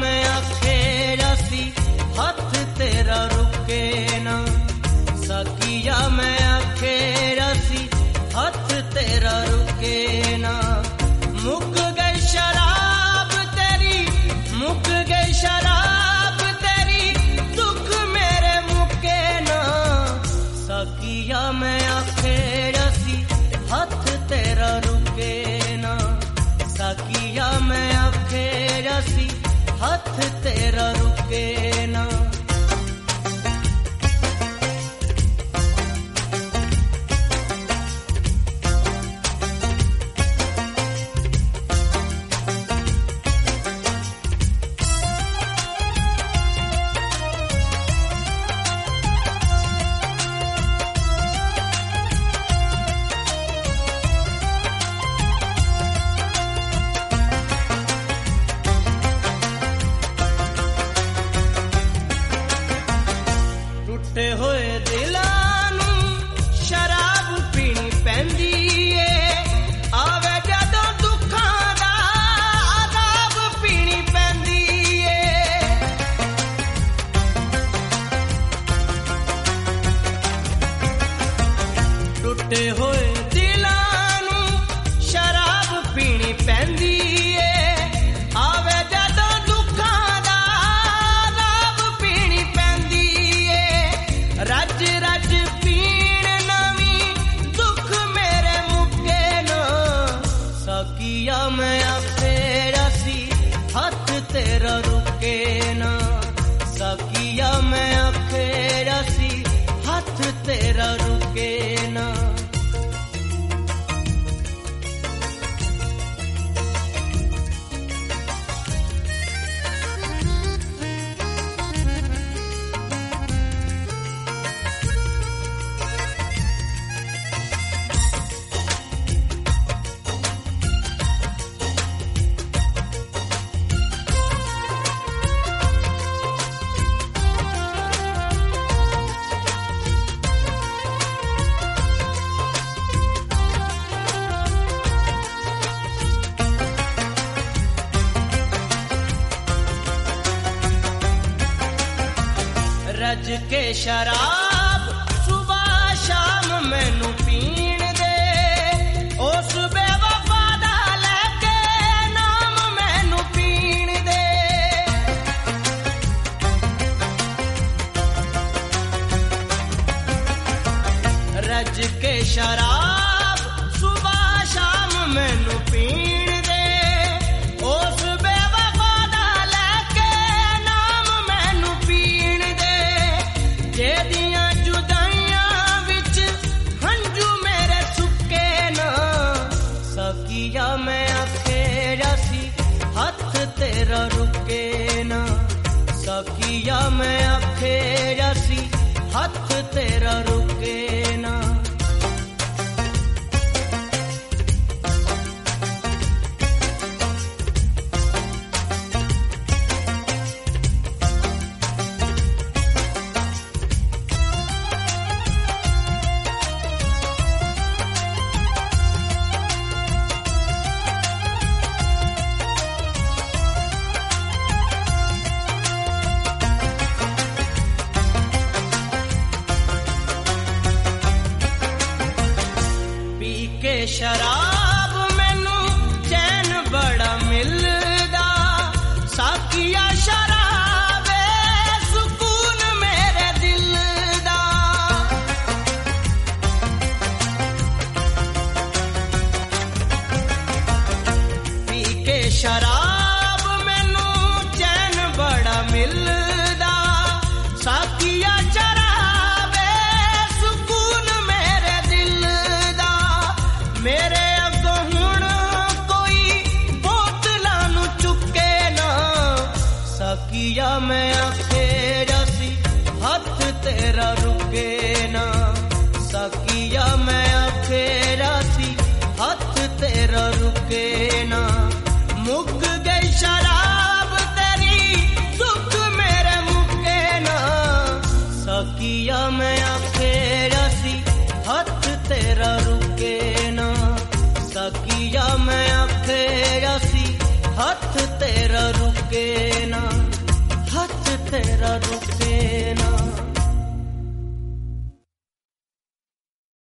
मैं आखेरा सी हथ तेरा रुके ना, सकिया मैं आखेरा सी हथ तेरा रुके ना। मुक गई शराब तेरी, मुक गई शराब तेरी, दुख मेरे मुके ना, सकिया मैं आखेरा सी हथ तेरा रुके ना, सकिया मैं आखेरा सी हथ तेरा रुके ना। टुटे होए दिलां नूं शराब पीनी पैंदी ए, आवे जदों दुखां दा अदाब पीनी पैंदी ए। टुटे होए दिलां नूं शराब पीनी पैंदी ए, आवे जदों दुखां दा अदाब पीनी पैंदी ए। रज रज पीण नवी दुख मेरे मुके ना, सकिया मैं आखेरा सी हथ तेरा रुके ना, सकिया मैं आखेरा सी हथ तेरा रुके ना। रज के शराब सुबह शाम मैनू पीण दे, उस बेवफा दा लेके नाम मैनू पीण दे। रज के शराब सुबह शाम मैनू पीण दे, उस बेवफा दा लेके नाम मैनू पीण दे। जेदियां जुदाइयां विच हंजू मेरे सुके ना, सकिया मैं आखेरा सी हथ तेरा रुके ना, सकिया मैं आखेरा सी हथ तेरा रुके ना। शराब मैनू चैन बड़ा मिलदा, साकिया शराब सुकून मेरे दिल दा। पी के शराब मैनू चैन बड़ा मिलदा, साकिया शराब सुकून मेरे दिल दा। मेरे अगों हुण कोई बोतलां नूं चुके ना, सकिया मैं आखेरा सी हथ तेरा रुके ना, सकिया मैं आखेरा सी हथ तेरा रुके ना। मुक गई शराब तेरी दुख मेरे मुके ना, सकिया मैं आखेरा सी हथ तेरा रुके ना, सकिया मैं आखेरा सी हथ तेरा रुके ना। रुके